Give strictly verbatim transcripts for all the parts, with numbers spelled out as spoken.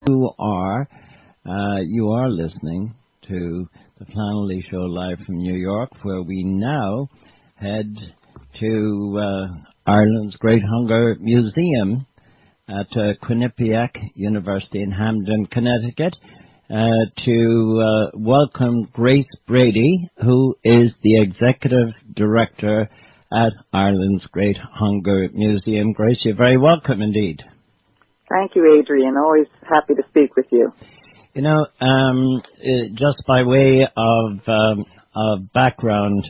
You are, uh, you are listening to the Flannelly Show live from New York, where we now head to uh, Ireland's Great Hunger Museum at uh, Quinnipiac University in Hamden, Connecticut, uh, to uh, welcome Grace Brady, who is the Executive Director at Ireland's Great Hunger Museum. Grace, you're very welcome indeed. Thank you, Adrian. Always happy to speak with you. You know, um, uh, just by way of, um, of background,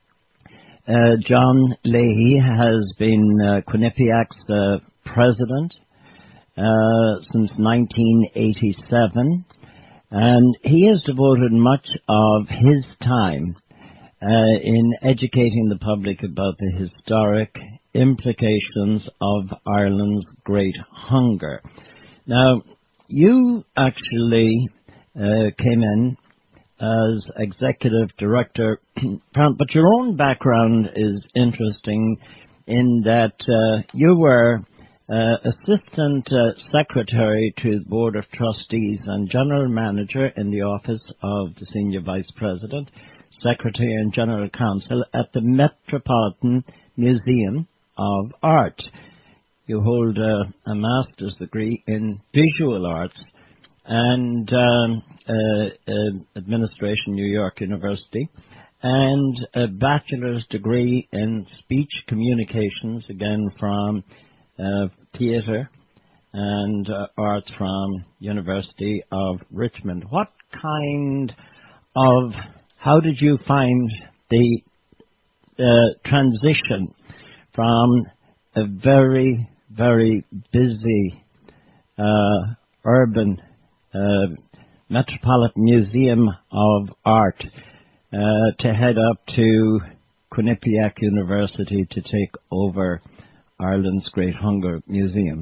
uh, John Leahy has been uh, Quinnipiac's uh, president uh, since nineteen eighty-seven, and he has devoted much of his time uh, in educating the public about the historic implications of Ireland's Great Hunger. Now, you actually uh, came in as executive director, but your own background is interesting in that uh, you were uh, assistant uh, secretary to the Board of Trustees and general manager in the office of the senior vice president, secretary and general counsel at the Metropolitan Museum of Art. You hold a, a master's degree in visual arts and um, uh, uh, administration, New York University, and a bachelor's degree in speech communications, again from uh, theatre and uh, arts from University of Richmond. What kind of, how did you find the uh, transition from a very, very busy uh, urban uh, Metropolitan Museum of Art uh, to head up to Quinnipiac University to take over Ireland's Great Hunger Museum?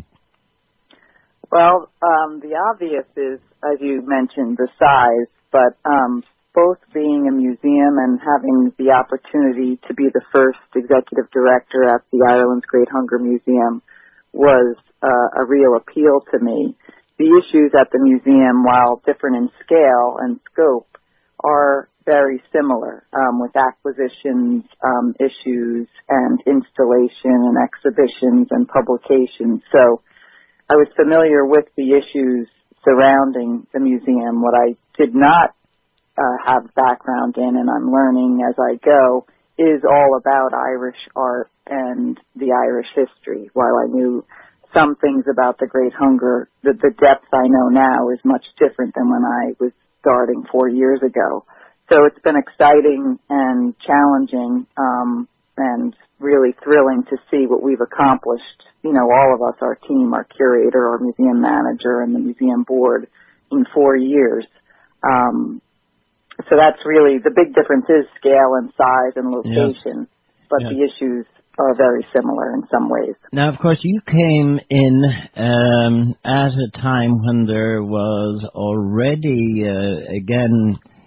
Well, um, the obvious is, as you mentioned, the size, but um, both being a museum and having the opportunity to be the first executive director at the Ireland's Great Hunger Museum was uh, a real appeal to me. The issues at the museum, while different in scale and scope, are very similar, um, with acquisitions, um, issues, and installation and exhibitions and publications. So I was familiar with the issues surrounding the museum. What I did not Uh, have background in, and I'm learning as I go, is all about Irish art and the Irish history. While I knew some things about the Great Hunger, the, the depth I know now is much different than when I was starting four years ago. So it's been exciting and challenging um, and really thrilling to see what we've accomplished. You know, all of us, our team, our curator, our museum manager, and the museum board in four years. Um, So that's really, the big difference is scale and size and location, yes. but yes. the issues are very similar in some ways. Now, of course, you came in um, at a time when there was already, uh, again,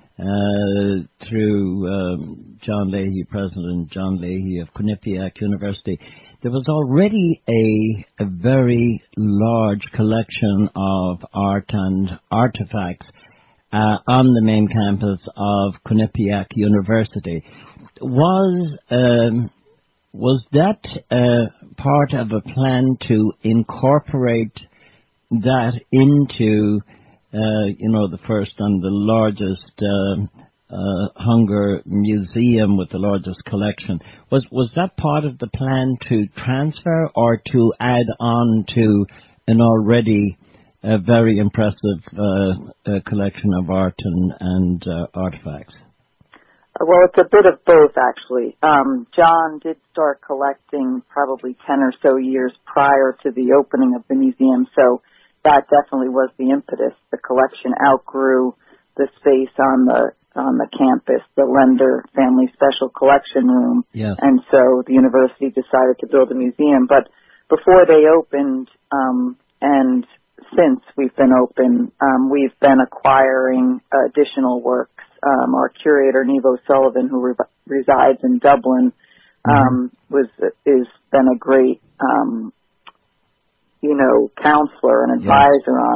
uh, through um, John Leahy, President John Leahy of Quinnipiac University, there was already a, a very large collection of art and artifacts Uh, on the main campus of Quinnipiac University. Was um, was that uh, part of a plan to incorporate that into, uh, you know, the first and the largest uh, uh, hunger museum with the largest collection? Was was that part of the plan to transfer or to add on to an already a very impressive uh, uh, collection of art and, and uh, artifacts? Well, it's a bit of both, actually. Um, John did start collecting probably ten or so years prior to the opening of the museum, so that definitely was the impetus. The collection outgrew the space on the on the campus, the Lender Family Special Collection Room, yes. and so the university decided to build a museum. But before they opened, um, and since we've been open, um, we've been acquiring additional works. Um, our curator, Nevo Sullivan, who re- resides in Dublin, um, mm-hmm. was is been a great, um, you know, counselor and advisor yes. on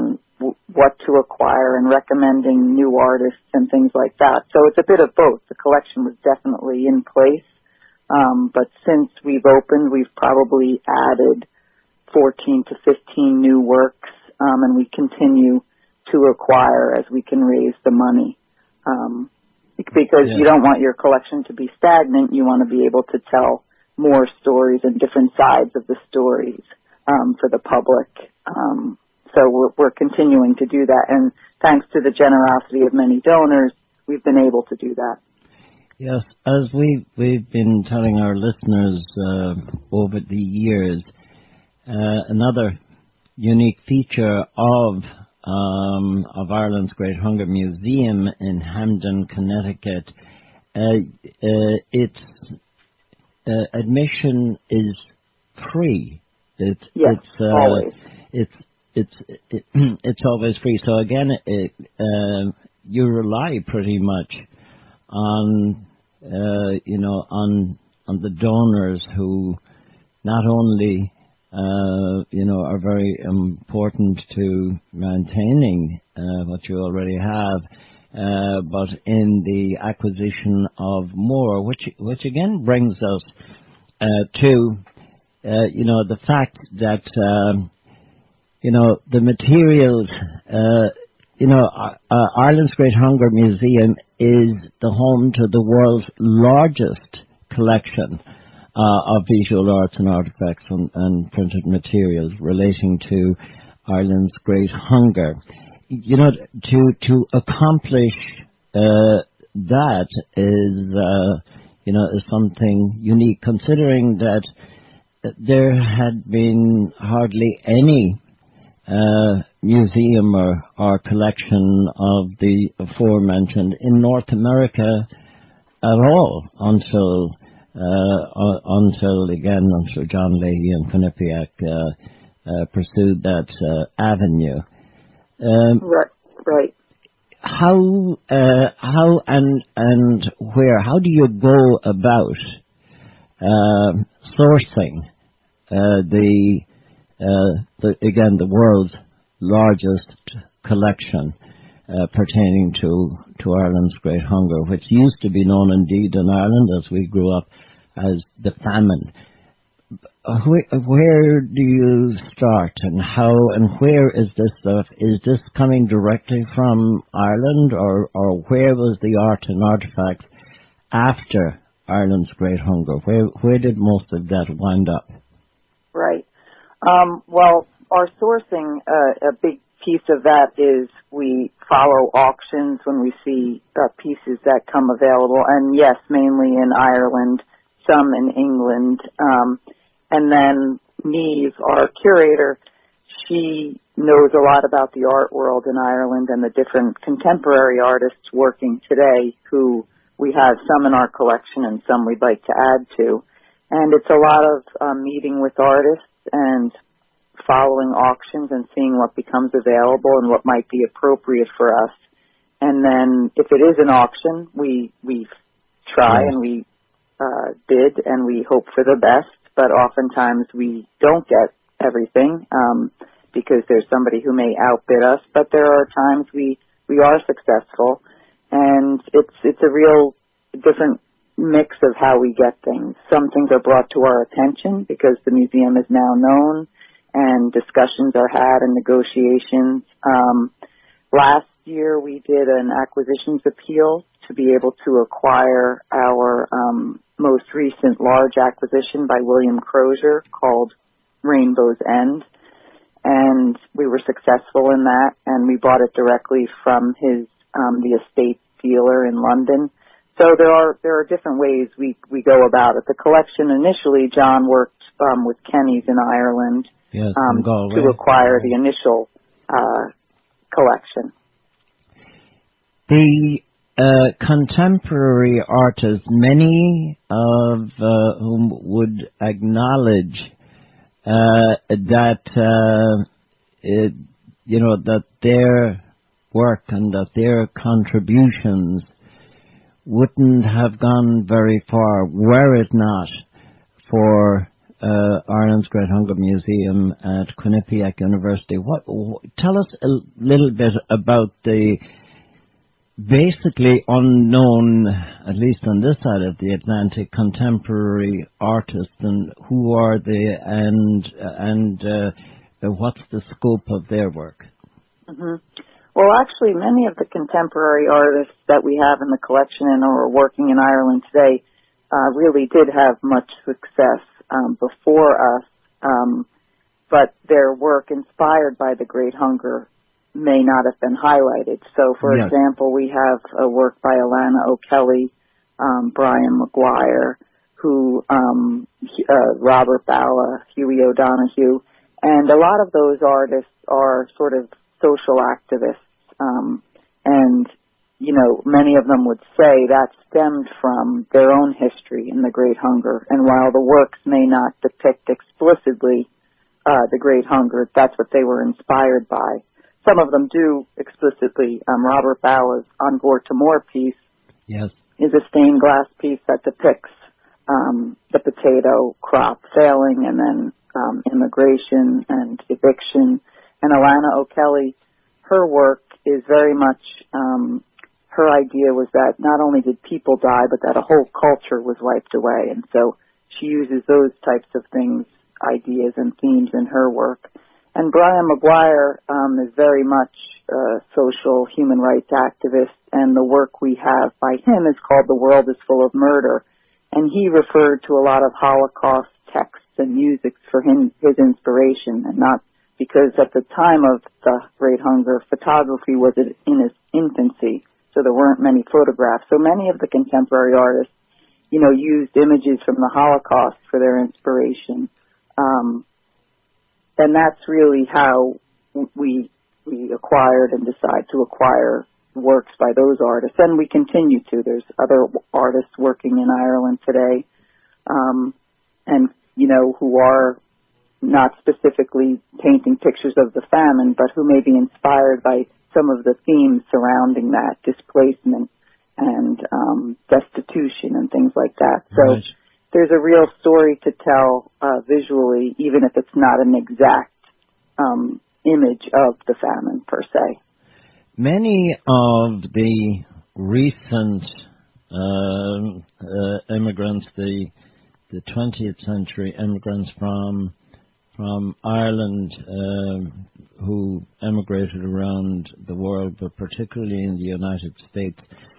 w- what to acquire and recommending new artists and things like that. So it's a bit of both. The collection was definitely in place, um, but since we've opened, we've probably added fourteen to fifteen new works, um, and we continue to acquire as we can raise the money. Um, because yeah. you don't want your collection to be stagnant. You want to be able to tell more stories and different sides of the stories um, for the public. Um, so we're, we're continuing to do that. And thanks to the generosity of many donors, we've been able to do that. Yes, as we, we've been telling our listeners uh, over the years, uh, another unique feature of um, of Ireland's Great Hunger Museum in Hamden, Connecticut, uh, uh, its uh, admission is free. It's yes, it's uh, always. It's it's it, it's always free. So again, it, uh, you rely pretty much on uh, you know on on the donors who not only uh, you know are very important to maintaining uh, what you already have, uh, but in the acquisition of more, which which again brings us uh, to uh, you know the fact that um, you know the materials. Uh, You know, uh, Ireland's Great Hunger Museum is the home to the world's largest collection uh, of visual arts and artifacts and, and printed materials relating to Ireland's Great Hunger. You know, to to accomplish uh, that is, uh, you know, is something unique, considering that there had been hardly any Uh, museum or, or collection of the aforementioned in North America at all until uh, uh, until again until John Leahy and Quinnipiac uh, uh, pursued that uh, avenue. Um, right, right. How uh, how and and where? How do you go about uh, sourcing uh, the Uh, the, again, the world's largest collection uh, pertaining to, to Ireland's Great Hunger, which used to be known indeed in Ireland as we grew up as the famine. Uh, where, where do you start, and how and where is this stuff? Is this coming directly from Ireland, or, or where was the art and artifacts after Ireland's Great Hunger? Where where did most of that wind up? Right. Um, well, our sourcing, uh, a big piece of that is we follow auctions when we see uh, pieces that come available, and yes, mainly in Ireland, some in England. Um, and then Niamh, our curator, she knows a lot about the art world in Ireland and the different contemporary artists working today, who we have some in our collection and some we'd like to add to. And it's a lot of um, meeting with artists and following auctions and seeing what becomes available and what might be appropriate for us. And then if it is an auction, we we try yes. and we uh, bid and we hope for the best, but oftentimes we don't get everything um, because there's somebody who may outbid us, but there are times we, we are successful, and it's it's a real different mix of how we get things. Some things are brought to our attention because the museum is now known and discussions are had and negotiations. Um, last year we did an acquisitions appeal to be able to acquire our um, most recent large acquisition by William Crozier called Rainbow's End, and we were successful in that, and we bought it directly from his um, the estate dealer in London. So there are there are different ways we, we go about it. The collection initially, John worked um, with Kenny's in Ireland yes, um, to acquire the initial uh, collection. The uh, contemporary artists, many of uh, whom would acknowledge uh, that uh, it, you know that their work and that their contributions wouldn't have gone very far were it not for uh, Ireland's Great Hunger Museum at Quinnipiac University. What, what? Tell us a little bit about the basically unknown, at least on this side of the Atlantic, contemporary artists, and who are they, and and uh, what's the scope of their work? Mm-hmm. Well, actually, many of the contemporary artists that we have in the collection and are working in Ireland today uh, really did have much success um, before us, um, but their work inspired by the Great Hunger may not have been highlighted. So, for yes. example, we have a work by Alana O'Kelly, um, Brian McGuire, who um, uh, Robert Balla, Huey O'Donoghue, and a lot of those artists are sort of social activists, um, and, you know, many of them would say that stemmed from their own history in the Great Hunger. And while the works may not depict explicitly uh, the Great Hunger, that's what they were inspired by. Some of them do explicitly. Um, Robert Balla's On Board to More piece yes. is a stained glass piece that depicts um, the potato crop failing and then um, immigration and eviction. And Alana O'Kelly, her work is very much, um, her idea was that not only did people die, but that a whole culture was wiped away. And so she uses those types of things, ideas and themes in her work. And Brian McGuire um, is very much a social human rights activist, and the work we have by him is called The World is Full of Murder. And he referred to a lot of Holocaust texts and music for him, his inspiration, and not because at the time of the Great Hunger, photography was in its infancy, so there weren't many photographs. So many of the contemporary artists, you know, used images from the Holocaust for their inspiration. Um, and that's really how we we acquired and decide to acquire works by those artists. And we continue to. There's other artists working in Ireland today, um, and, you know, who are not specifically painting pictures of the famine, but who may be inspired by some of the themes surrounding that, displacement and um, destitution and things like that. So right. There's a real story to tell uh, visually, even if it's not an exact um, image of the famine per se. Many of the recent uh, uh, immigrants, the the twentieth century immigrants from from Ireland um, who emigrated around the world, but particularly in the United States,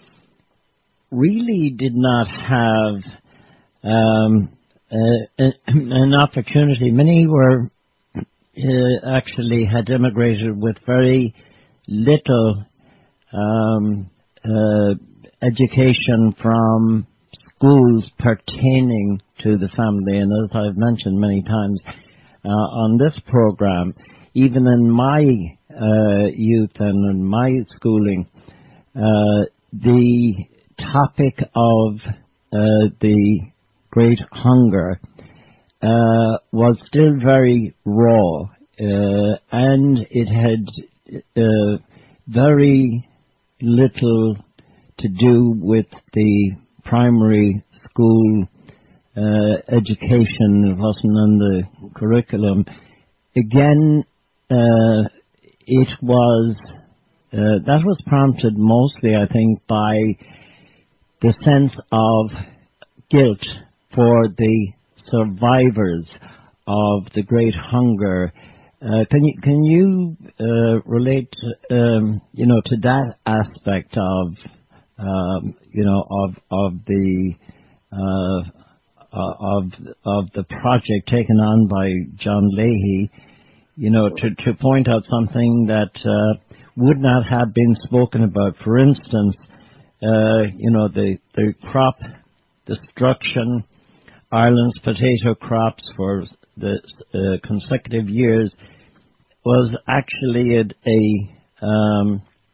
really did not have um, uh, an opportunity. Many were uh, actually had immigrated with very little um, uh, education from schools pertaining to the family. And as I've mentioned many times, Uh, on this program, even in my uh, youth and in my schooling, uh, the topic of uh, the Great Hunger uh, was still very raw, uh, and it had uh, very little to do with the primary school Uh, education. It wasn't on the curriculum. Again, uh, it was, uh, that was prompted mostly, I think, by the sense of guilt for the survivors of the Great Hunger. Uh, can you, can you uh, relate, um, you know, to that aspect of, um, you know, of, of the, uh, Uh, of of the project taken on by John Leahy, you know, to, to point out something that uh, would not have been spoken about. For instance, uh, you know, the, the crop destruction, Ireland's potato crops for the uh, consecutive years was actually a, a um,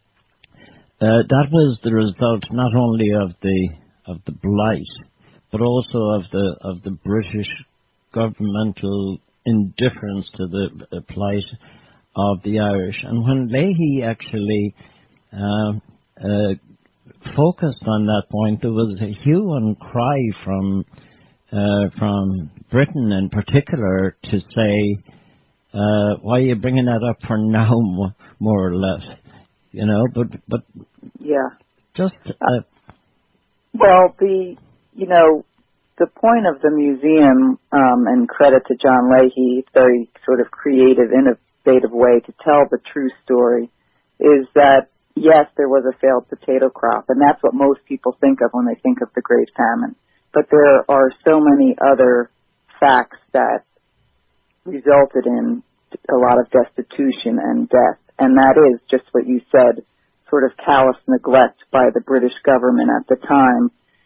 uh, that was the result not only of the of the blight, but also of the of the British governmental indifference to the uh, plight of the Irish. And when Leahy actually uh, uh, focused on that point, there was a hue and cry from uh, from Britain in particular to say, uh, why are you bringing that up for now, more or less? You know, but, but yeah. just... Uh, well, the, you know, the point of the museum, um, and credit to John Leahy, very sort of creative, innovative way to tell the true story, is that, yes, there was a failed potato crop, and that's what most people think of when they think of the Great Famine. But there are so many other facts that resulted in a lot of destitution and death, and that is just what you said, sort of callous neglect by the British government at the time.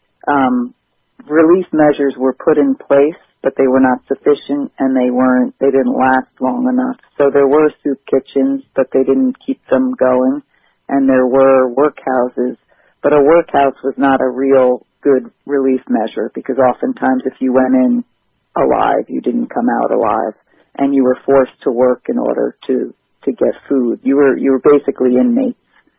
Um, relief measures were put in place, but they were not sufficient, and they weren't, they didn't last long enough. So there were soup kitchens, but they didn't keep them going, and there were workhouses, but a workhouse was not a real good relief measure, because oftentimes if you went in alive, you didn't come out alive, and you were forced to work in order to, to get food. You were, you were basically inmates.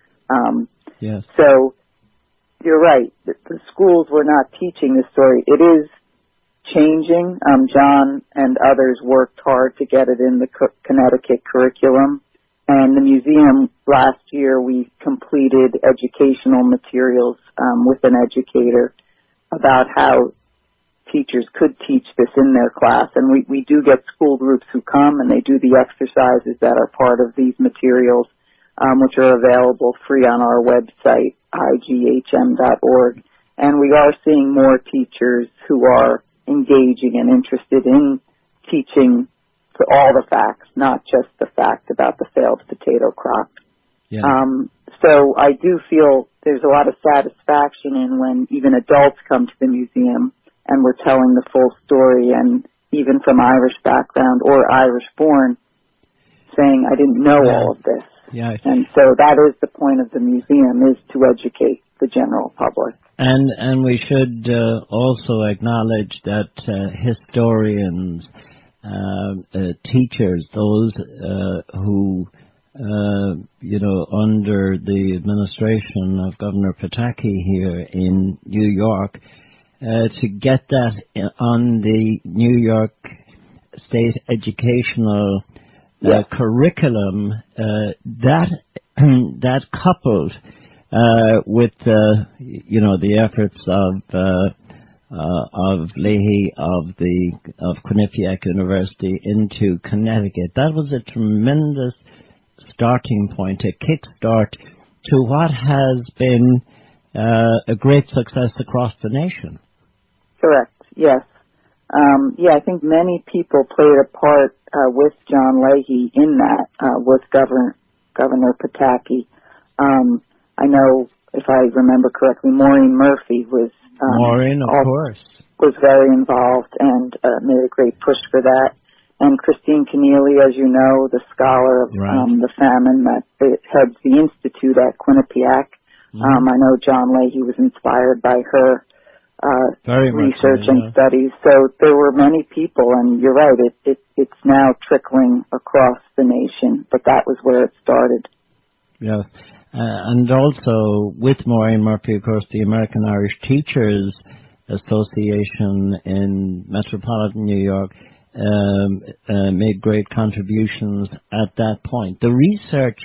Um, yes. So, you're right. The, the schools were not teaching this story. It is changing. Um, John and others worked hard to get it in the Co- Connecticut curriculum. And the museum, last year, we completed educational materials um, with an educator about how teachers could teach this in their class. And we, we do get school groups who come, and they do the exercises that are part of these materials, um, which are available free on our website, I G H M dot org. And we are seeing more teachers who are engaging and interested in teaching all the facts, not just the fact about the failed potato crop. Yeah. Um, so I do feel there's a lot of satisfaction in when even adults come to the museum and we're telling the full story, and even from Irish background or Irish born, saying, I didn't know yeah. all of this. Yeah. And so that is the point of the museum, is to educate the general public. And and we should uh, also acknowledge that uh, historians, uh, uh, teachers, those uh, who, uh, you know, under the administration of Governor Pataki here in New York, uh, to get that on the New York State Educational uh, yes. curriculum, uh, that that coupled uh, with uh, you know the efforts of uh, uh, of Leahy of the of Quinnipiac University into Connecticut, that was a tremendous starting point, a kickstart to what has been uh, a great success across the nation. Correct. Yes. Um, yeah, I think many people played a part uh, with John Leahy in that, uh, with Governor Governor Pataki. Um, I know, if I remember correctly, Maureen Murphy was um, Maureen, of all, course, was very involved and uh, made a great push for that. And Christine Keneally, as you know, the scholar of right. um, the famine, that heads the institute at Quinnipiac. Mm-hmm. Um, I know John Leahy was inspired by her uh, Very research so, and yeah. studies. So there were many people, and you're right, it, it, it's now trickling across the nation, but that was where it started. Yeah. Uh, and also, with Maureen Murphy, of course, the American Irish Teachers Association in metropolitan New York um, uh, made great contributions at that point. The research,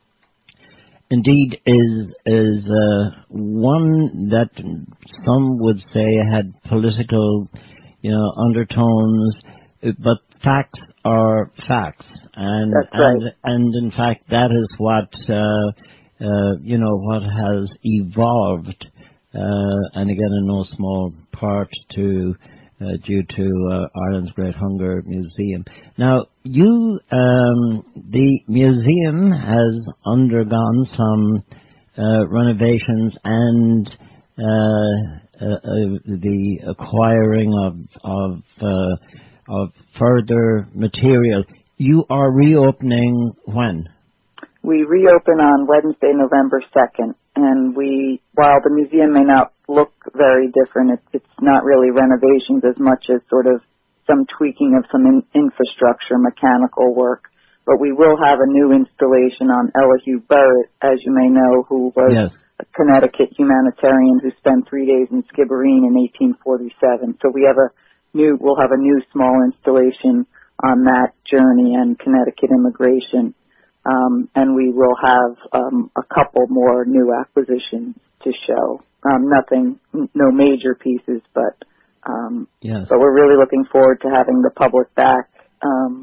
indeed, is is uh, one that some would say had political, you know, undertones, but facts are facts, and That's and right. and in fact, that is what uh, uh, you know what has evolved, uh, and again, in no small part to. Uh, due to uh, Ireland's Great Hunger Museum. Now, you, um, the museum has undergone some uh, renovations and uh, uh, uh, the acquiring of of, uh, of further material. You are reopening when? We reopen on Wednesday, November second, and we, while the museum may not look very different, it, it's not really renovations as much as sort of some tweaking of some in, infrastructure, mechanical work. But we will have a new installation on Elihu Burritt, as you may know, who was yes. a Connecticut humanitarian who spent three days in Skibbereen in eighteen forty-seven. So we have a new, we'll have a new small installation on that journey and Connecticut immigration. Um, and we will have um, a couple more new acquisitions to show. Um, nothing, no major pieces, but um, yes. but we're really looking forward to having the public back um,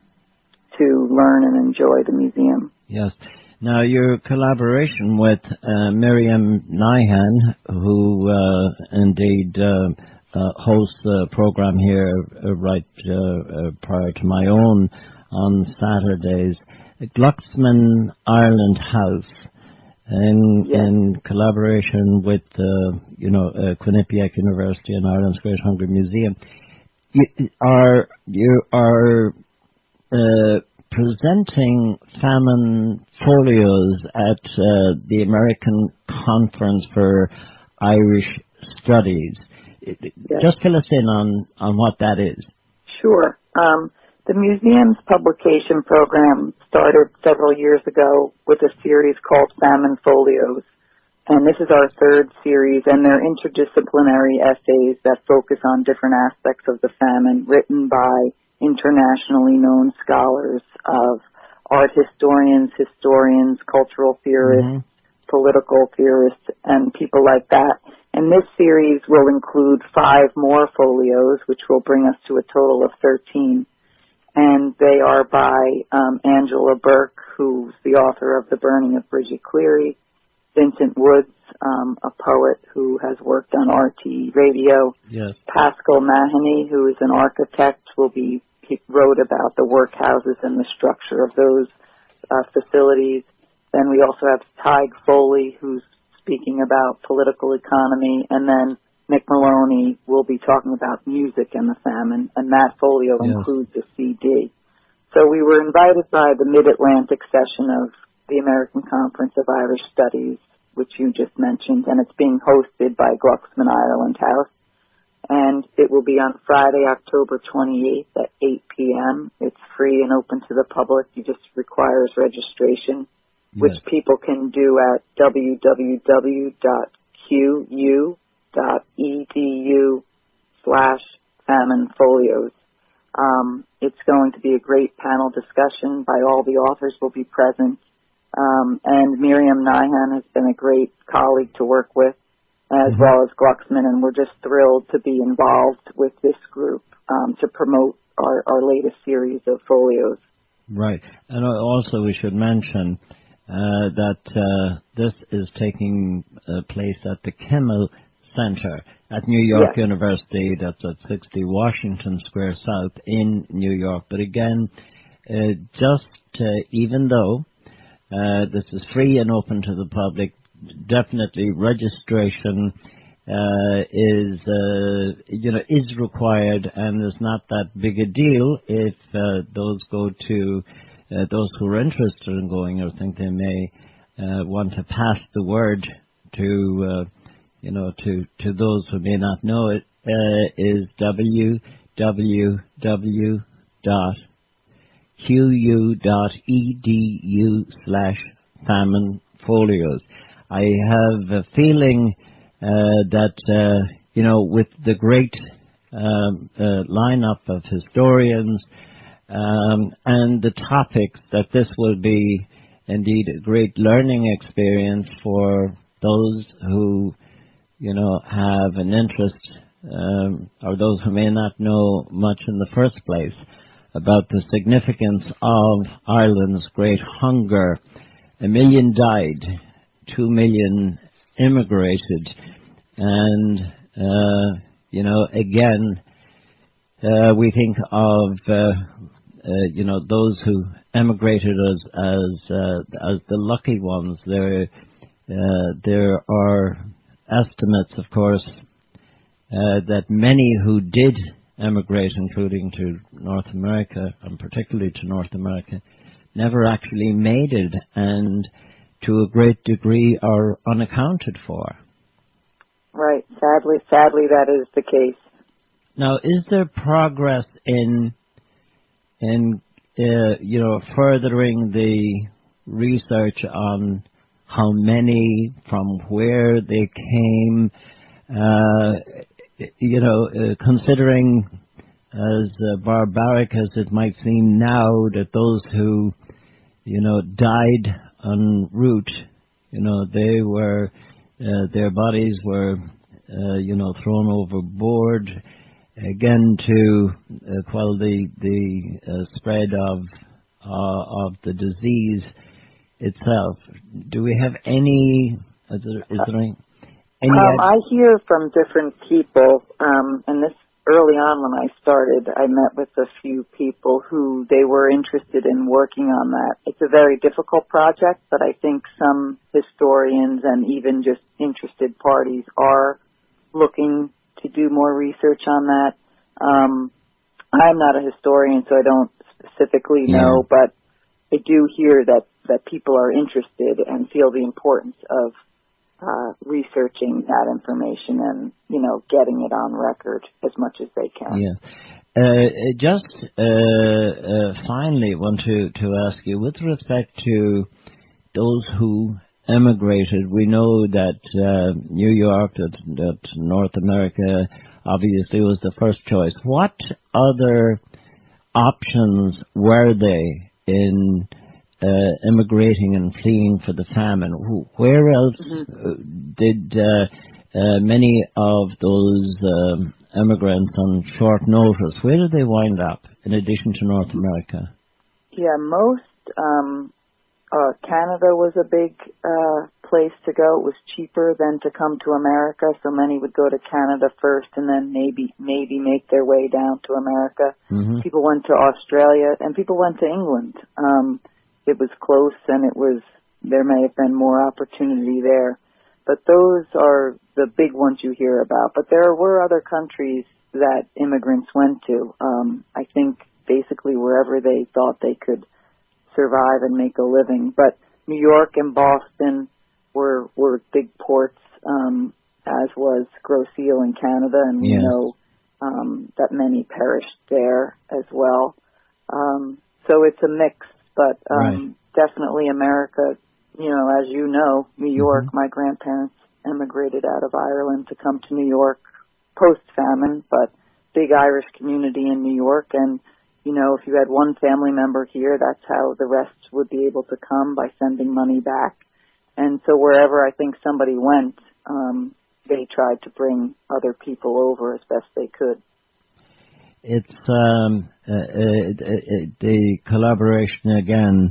to learn and enjoy the museum. Yes. Now, your collaboration with uh, Miriam Nyhan, who uh, indeed uh, uh, hosts a program here uh, right uh, uh, prior to my own on Saturdays, Glucksman Ireland House, in, yes. in collaboration with, uh, you know, uh, Quinnipiac University and Ireland's Great Hungry Museum. You are, you are uh, presenting famine folios at uh, the American Conference for Irish Studies. Yes. Just fill us in on, on what that is. Sure. Um, the museum's publication program started several years ago with a series called Famine Folios. And this is our third series, and they're interdisciplinary essays that focus on different aspects of the famine, written by internationally known scholars of art historians, historians, cultural theorists, mm-hmm. political theorists, and people like that. And this series will include five more folios, which will bring us to a total of thirteen. And they are by um, Angela Burke, who's the author of The Burning of Bridget Cleary, Vincent Woods, um, a poet who has worked on R T E radio. Yes. Pascal Mahoney, who is an architect, will be, he wrote about the workhouses and the structure of those uh, facilities. Then we also have Tig Foley, who's speaking about political economy, and then Nick Maloney will be talking about music and the famine, and that folio yes. includes a C D. So we were invited by the Mid-Atlantic session of the American Conference of Irish Studies, which you just mentioned, and it's being hosted by Glucksman Ireland House. And it will be on Friday, October twenty-eighth at eight p.m. It's free and open to the public. It just requires registration, yes. which people can do at w w w dot q u dot e d u slash famine folios. Um, it's going to be a great panel discussion by all the authors will be present. Um, and Miriam Nyhan has been a great colleague to work with, as mm-hmm. well as Glucksman, and we're just thrilled to be involved with this group um, to promote our, our latest series of folios. Right. And also we should mention uh, that uh, this is taking uh, place at the Kimmel Center at New York yes. University. That's at sixty Washington Square South in New York. But again, uh, just uh, even though uh, this is free and open to the public, definitely registration uh, is uh, you know is required, and is not that big a deal if uh, those go to uh, those who are interested in going, or think they may uh, want to pass the word to. Uh, You know, to, to those who may not know it, uh, is w w w dot q u dot e d u slash famine folios. I have a feeling uh, that, uh, you know, with the great um, uh, lineup of historians um, and the topics, that this will be indeed a great learning experience for those who you know, have an interest, um, or those who may not know much in the first place about the significance of Ireland's great hunger. A million died, two million immigrated, and, uh, you know, again, uh, we think of, uh, uh, you know, those who emigrated as, as, uh, as the lucky ones. There, uh, there are estimates, of course, uh, that many who did emigrate, including to North America, and particularly to North America, never actually made it, and to a great degree are unaccounted for. Right. Sadly, sadly, that is the case. Now, is there progress in, in uh, you know, furthering the research on how many, from where they came? Uh, you know, uh, considering as uh, barbaric as it might seem now that those who, you know, died en route, you know, they were, uh, their bodies were, uh, you know, thrown overboard again to uh, quell the the uh, spread of uh, of the disease itself. Do we have any? Is there, is there any? any um, I hear from different people, um, and this early on when I started, I met with a few people who they were interested in working on that. It's a very difficult project, but I think some historians and even just interested parties are looking to do more research on that. Um, I'm not a historian, so I don't specifically know, yeah. but I do hear that, that people are interested and feel the importance of uh, researching that information and, you know, getting it on record as much as they can. Yeah. Uh, just uh, uh, finally want to, to ask you, with respect to those who emigrated, we know that uh, New York, that, that North America obviously was the first choice. What other options were they in uh, immigrating and fleeing for the famine? Where else mm-hmm. did uh, uh, many of those um, immigrants on short notice, where did they wind up in addition to North America? Yeah, most um, uh, Canada was a big uh, place to go. It was cheaper than to come to America, so many would go to Canada first and then maybe maybe make their way down to America. Mm-hmm. People went to Australia and people went to England. Um, it was close and it was there may have been more opportunity there. But those are the big ones you hear about. But there were other countries that immigrants went to. Um, I think basically wherever they thought they could survive and make a living. But New York and Boston were were big ports, um, as was Grosse Ile in Canada, and we yes. know um, that many perished there as well. Um, so it's a mix, but um, right. definitely America. You know, as you know, New York, mm-hmm. my grandparents emigrated out of Ireland to come to New York post-famine, but big Irish community in New York. And, you know, if you had one family member here, that's how the rest would be able to come, by sending money back. And so wherever I think somebody went, um, they tried to bring other people over as best they could. It's um, uh, uh, uh, the collaboration again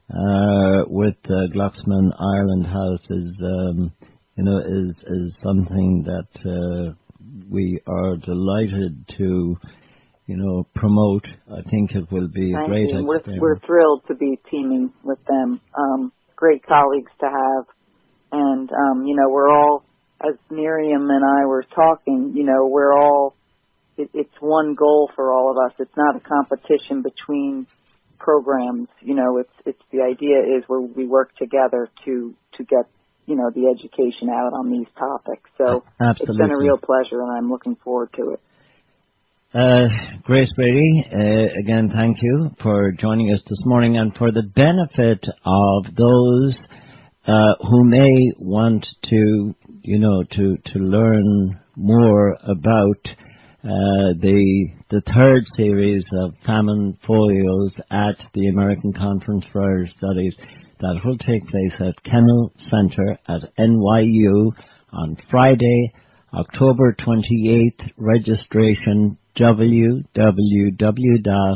Uh, with uh, Glucksman Ireland House is, um, you know, is is something that uh, we are delighted to, you know, promote. I think it will be a Thank great you. experience. We're, we're thrilled to be teaming with them. Um, great colleagues to have, and um, you know, we're all, as Miriam and I were talking, you know, we're all. It, it's one goal for all of us. It's not a competition between programs. You know, it's it's the idea is where we work together to to get, you know, the education out on these topics. So Absolutely. It's been a real pleasure, and I'm looking forward to it. Uh, Grace Brady, uh, again, thank you for joining us this morning, and for the benefit of those uh, who may want to, you know, to to learn more about Uh, the the third series of famine folios at the American Conference for Irish Studies that will take place at Kennel Center at N Y U on Friday, October twenty-eighth. Registration w w w dot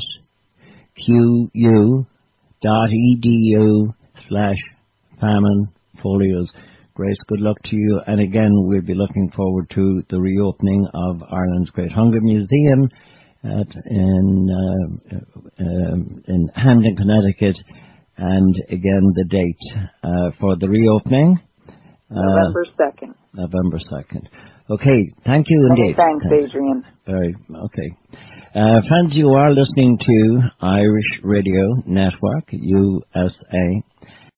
q u dot e d u slash famine folios. Grace, good luck to you. And again, we'll be looking forward to the reopening of Ireland's Great Hunger Museum at, in uh, uh, in Hamden, Connecticut, and again the date uh, for the reopening. November second. Uh, November second. Okay, thank you indeed. Many thanks, thanks, Adrian. Very okay. Uh, friends, you are listening to Irish Radio Network, U S A.